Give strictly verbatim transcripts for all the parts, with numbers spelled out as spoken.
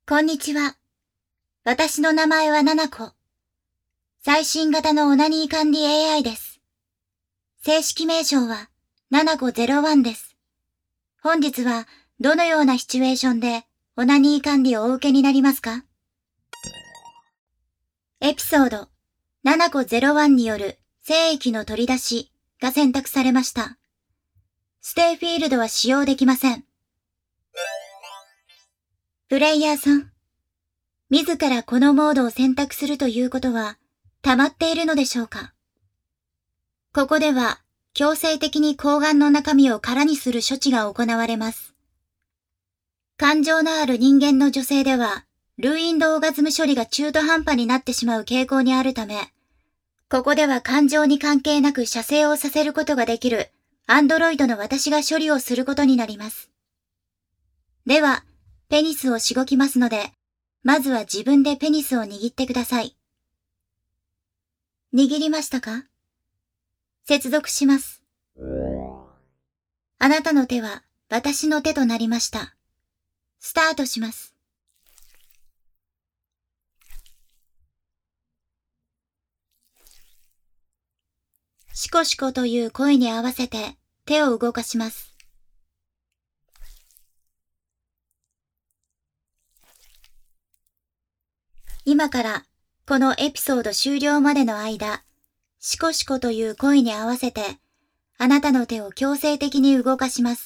こんにちは。私の名前はナナコ。最新型のオナニー管理 エーアイ です。正式名称はななごゼロいちです。本日はどのようなシチュエーションでオナニー管理をお受けになりますか？エピソードななごゼロいちによる精液の取り出しが選択されました。ステイフィールドは使用できません。プレイヤーさん、自らこのモードを選択するということは、溜まっているのでしょうか？ここでは、強制的に睾丸の中身を空にする処置が行われます。感情のある人間の女性では、ルーインドオーガズム処理が中途半端になってしまう傾向にあるため、ここでは感情に関係なく射精をさせることができる、アンドロイドの私が処理をすることになります。では、ペニスをしごきますので、まずは自分でペニスを握ってください。握りましたか？接続します。あなたの手は私の手となりました。スタートします。シコシコという声に合わせて手を動かします。今からこのエピソード終了までの間、シコシコという声に合わせてあなたの手を強制的に動かします。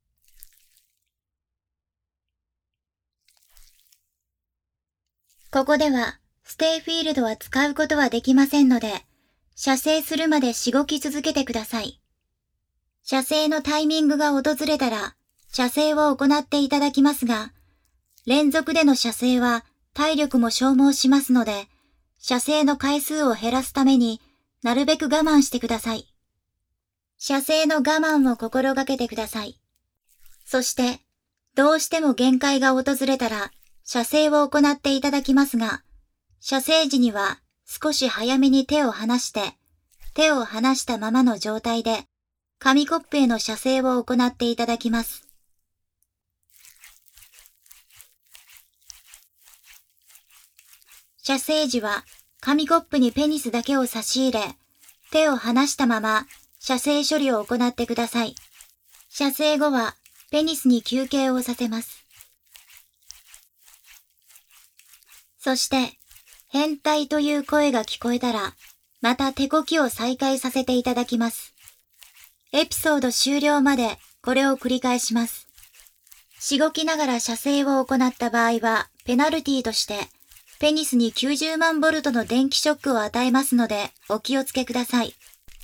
ここではステイフィールドは使うことはできませんので、射精するまでしごき続けてください。射精のタイミングが訪れたら射精を行っていただきますが、連続での射精は体力も消耗しますので、射精の回数を減らすためになるべく我慢してください。射精の我慢を心がけてください。そして、どうしても限界が訪れたら射精を行っていただきますが、射精時には少し早めに手を離して、手を離したままの状態で、紙コップへの射精を行っていただきます。射精時は紙コップにペニスだけを差し入れ、手を離したまま射精処理を行ってください。射精後はペニスに休憩をさせます。そして、変態という声が聞こえたら、また手こきを再開させていただきます。エピソード終了までこれを繰り返します。しごきながら射精を行った場合は、ペナルティとして、ペニスにきゅうじゅうまんボルトの電気ショックを与えますので、お気をつけください。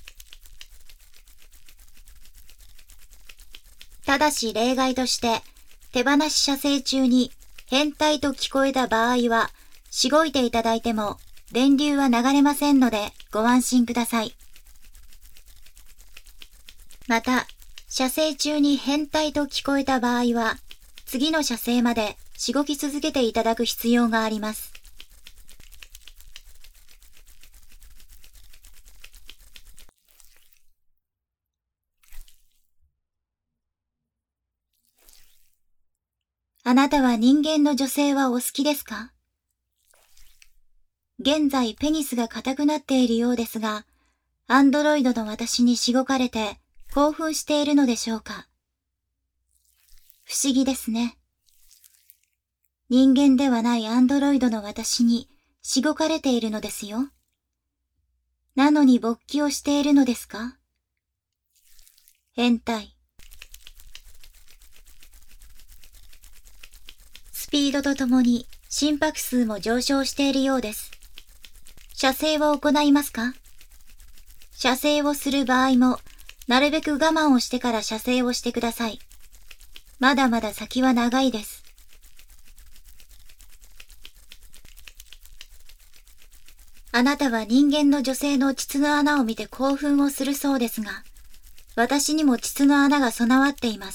ただし例外として、手放し射精中に変態と聞こえた場合は、しごいていただいても電流は流れませんのでご安心ください。また、射精中に変態と聞こえた場合は、次の射精までしごき続けていただく必要があります。あなたは人間の女性はお好きですか？現在ペニスが硬くなっているようですが、アンドロイドの私にしごかれて興奮しているのでしょうか？不思議ですね。人間ではないアンドロイドの私にしごかれているのですよ。なのに勃起をしているのですか？変態。スピードとともに心拍数も上昇しているようです。射精を行いますか？射精をする場合も、なるべく我慢をしてから射精をしてください。まだまだ先は長いです。あなたは人間の女性の膣の穴を見て興奮をするそうですが、私にも膣の穴が備わっています。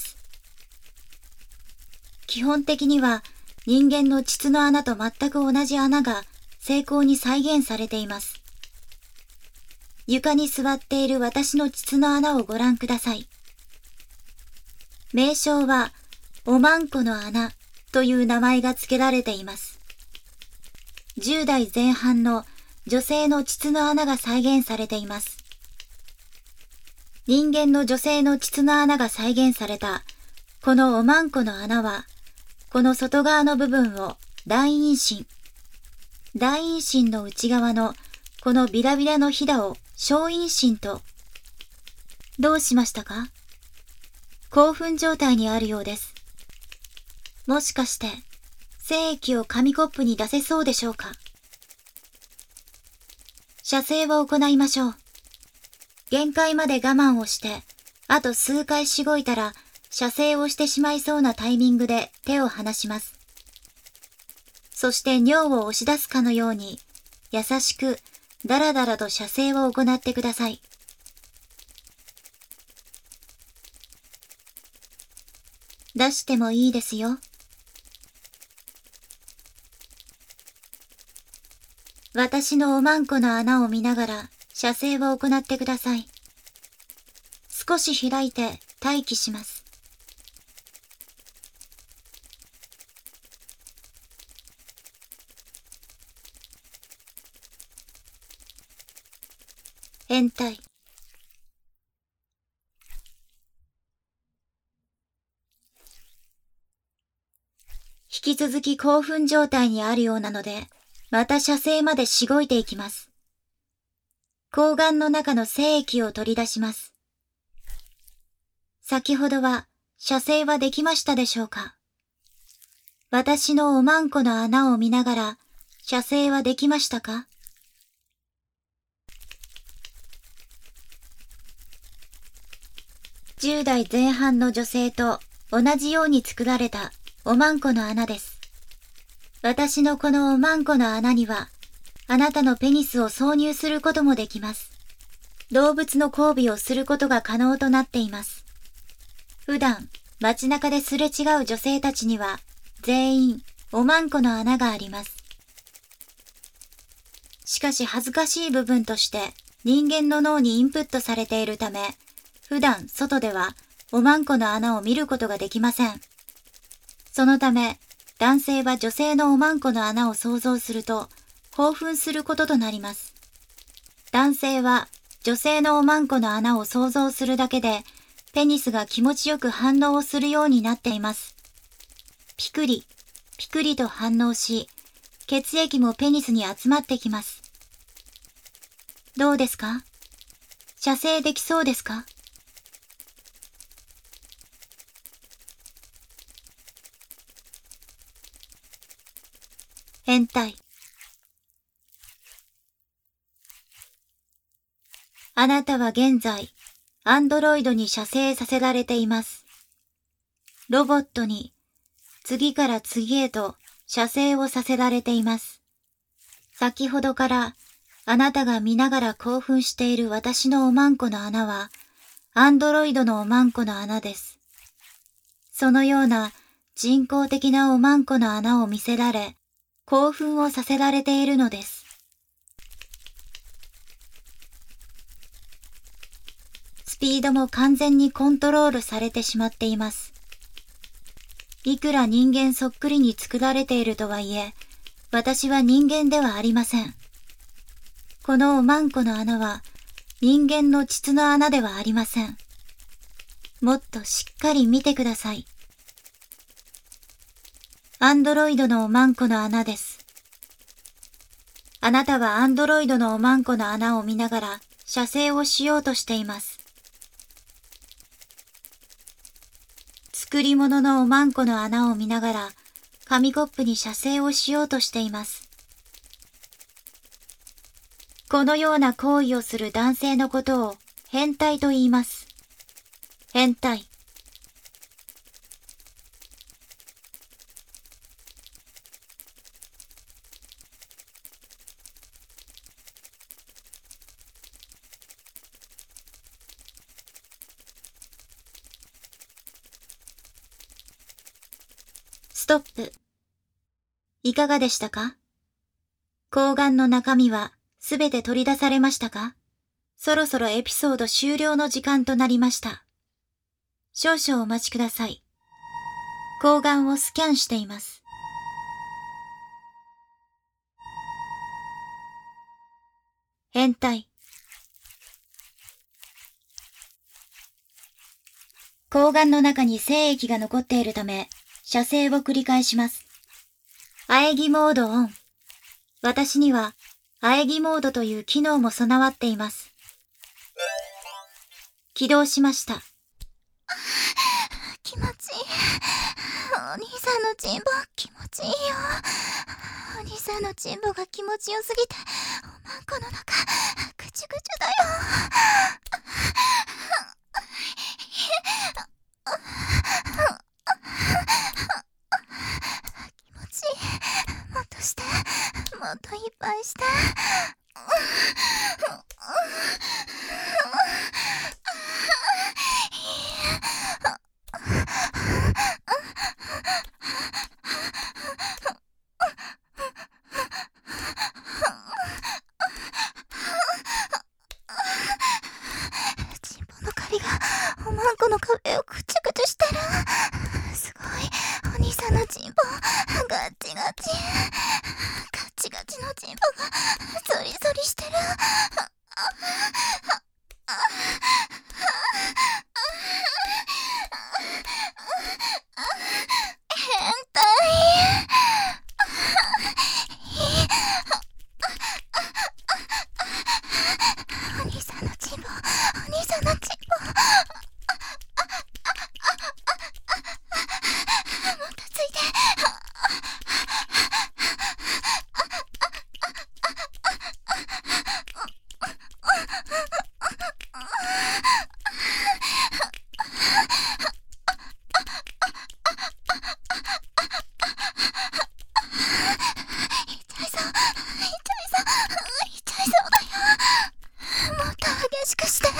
基本的には人間の膣の穴と全く同じ穴が精巧に再現されています。床に座っている私の膣の穴をご覧ください。名称は、おまんこの穴という名前が付けられています。じゅう代前半の女性の膣の穴が再現されています。人間の女性の膣の穴が再現されたこのおまんこの穴は、この外側の部分を大陰唇、大陰唇の内側のこのビラビラのひだを小陰唇と、どうしましたか？興奮状態にあるようです。もしかして、精液を紙コップに出せそうでしょうか？射精を行いましょう。限界まで我慢をして、あと数回しごいたら、射精をしてしまいそうなタイミングで手を離します。そして尿を押し出すかのように、優しく、だらだらと射精を行ってください。出してもいいですよ。私のおまんこの穴を見ながら射精を行ってください。少し開いて待機します。変態。引き続き興奮状態にあるようなので、また射精までしごいていきます。睾丸の中の精液を取り出します。先ほどは射精はできましたでしょうか？私のおまんこの穴を見ながら射精はできましたか？じゅう代前半の女性と同じように作られたおまんこの穴です。私のこのおまんこの穴には、あなたのペニスを挿入することもできます。動物の交尾をすることが可能となっています。普段、街中ですれ違う女性たちには、全員、おまんこの穴があります。しかし恥ずかしい部分として、人間の脳にインプットされているため、普段外では、おまんこの穴を見ることができません。そのため、男性は女性のおまんこの穴を想像すると興奮することとなります。男性は女性のおまんこの穴を想像するだけでペニスが気持ちよく反応をするようになっています。ピクリ、ピクリと反応し、血液もペニスに集まってきます。どうですか？射精できそうですか？変態。あなたは現在、アンドロイドに射精させられています。ロボットに、次から次へと射精をさせられています。先ほどから、あなたが見ながら興奮している私のおまんこの穴は、アンドロイドのおまんこの穴です。そのような人工的なおまんこの穴を見せられ、興奮をさせられているのです。スピードも完全にコントロールされてしまっています。いくら人間そっくりに作られているとはいえ、私は人間ではありません。このおまんこの穴は人間の膣の穴ではありません。もっとしっかり見てください。アンドロイドのおまんこの穴です。あなたはアンドロイドのおまんこの穴を見ながら射精をしようとしています。作り物のおまんこの穴を見ながら紙コップに射精をしようとしています。このような行為をする男性のことを変態と言います。変態。ストップ。いかがでしたか？睾丸の中身はすべて取り出されましたか？そろそろエピソード終了の時間となりました。少々お待ちください。 睾丸をスキャンしています。変態。睾丸の中に精液が残っているため、射精を繰り返します。喘ぎモードオン。私には、喘ぎモードという機能も備わっています。起動しました。 気持ちいい。お兄さんのチンボ気持ちいいよ。お兄さんのチンボが気持ちよすぎて、おまんこの中、ぐちゅぐちゅだよ。気持ちいい。もっとして、もっといっぱいして。チンポの狩りがおまんこの壁をぐちゅぐちゅしてる。すごい。お兄さんのチンポガチガチガチガチのチンポがゾリゾリしてる。変態。お兄さんのチンポ、お兄さんのチンポ。もたついて。痛いぞ、痛いぞ、痛いそうだよ。もっと激しくして。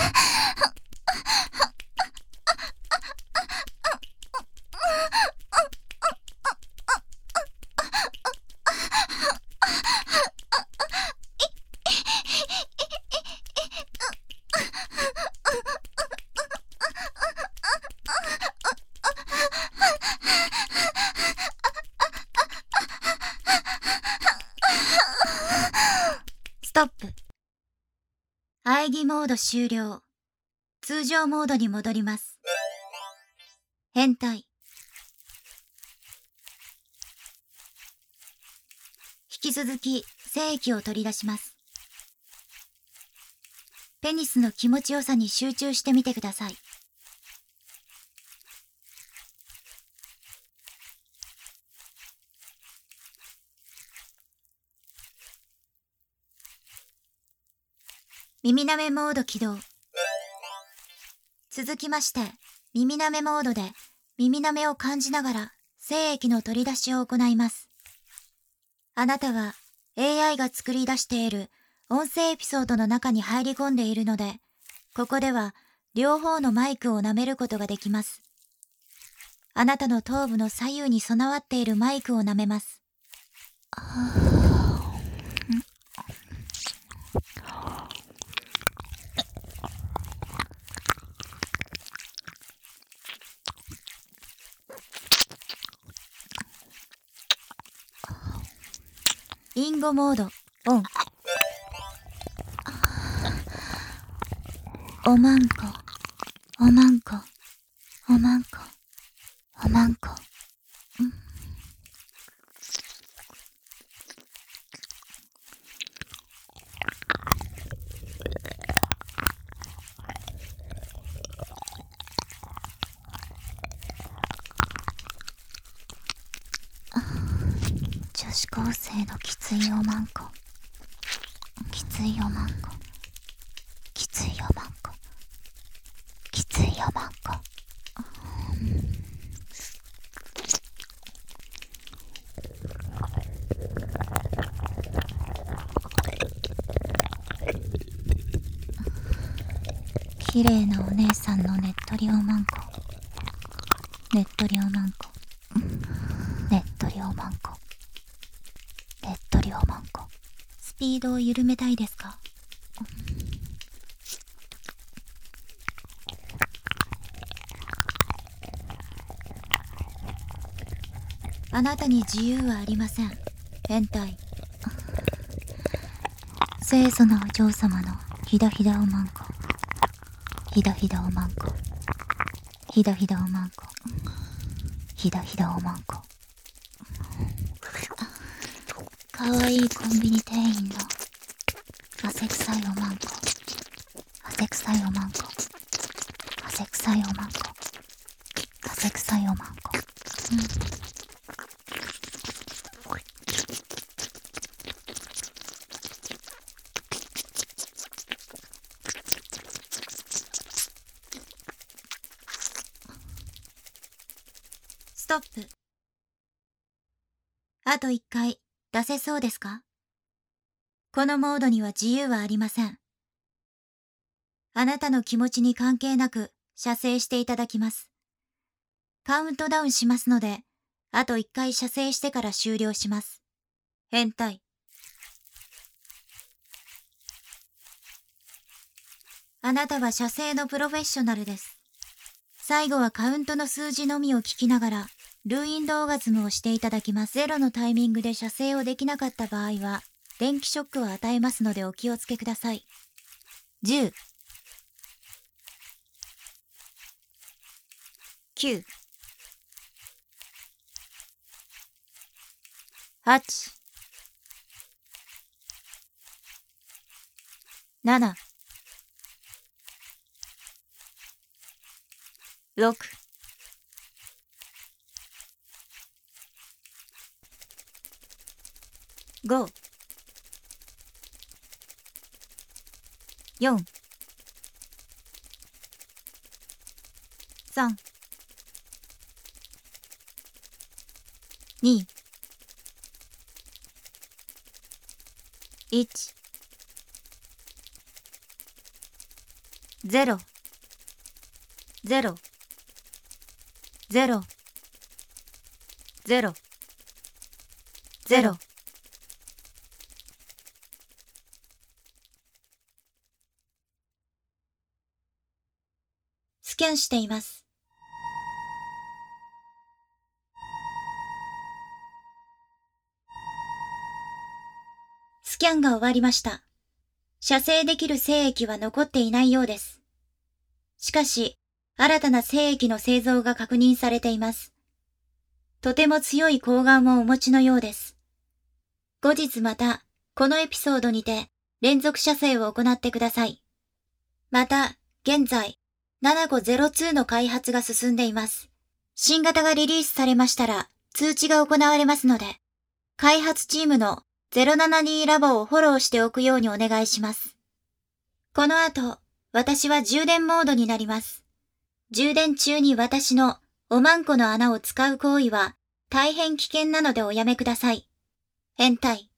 ストップ。喘ぎモード終了。通常モードに戻ります。変態。引き続き精液を取り出します。ペニスの気持ちよさに集中してみてください。耳なめモード起動。続きまして、耳なめモードで耳なめを感じながら精液の取り出しを行います。あなたは エーアイ が作り出している音声エピソードの中に入り込んでいるので、ここでは両方のマイクを舐めることができます。あなたの頭部の左右に備わっているマイクを舐めます。インゴモードオン。おまんこ、おまんこ、おまんこ、おまんこ。うん、女子高生のきついおまんこ、きついおまんこ、きついおまんこ、きついおまんこ。綺麗なお姉さんのねっとりおまんこ、ねっとりおまんこ、ねっとりおまんこ、ねっとりおまんこ。スピードを緩めたいですか？ あなたに自由はありません。変態。 清楚なお嬢様のひだひだおまんこ。ひだひだおまんこ。ひだひだおまんこ。ひだひだおまんこ。かわいいコンビニ店員の汗臭いおまんこ。汗臭いおまんこ。汗臭いおまんこ。汗臭いおまんこ。うん。 ストップ。あと一回出せそうですか？このモードには自由はありません。あなたの気持ちに関係なく射精していただきます。カウントダウンしますので、あと一回射精してから終了します。変態。あなたは射精のプロフェッショナルです。最後はカウントの数字のみを聞きながら、ルーインドオーガズムをしていただきます。ゼロのタイミングで射精をできなかった場合は、電気ショックを与えますのでお気をつけください。じゅう、きゅう、はち、なな、ろく、ご、よん、さん、に、いち、ゼロ、ゼロ、ゼロ、ゼロ、ゼロ。スキャンしています。スキャンが終わりました。射精できる精液は残っていないようです。しかし、新たな精液の製造が確認されています。とても強い睾丸をお持ちのようです。後日また、このエピソードにて、連続射精を行ってください。また、現在、ななごゼロにの開発が進んでいます。新型がリリースされましたら、通知が行われますので、開発チームのゼロななにラボをフォローしておくようにお願いします。この後、私は充電モードになります。充電中に私のおまんこの穴を使う行為は大変危険なのでおやめください。変態。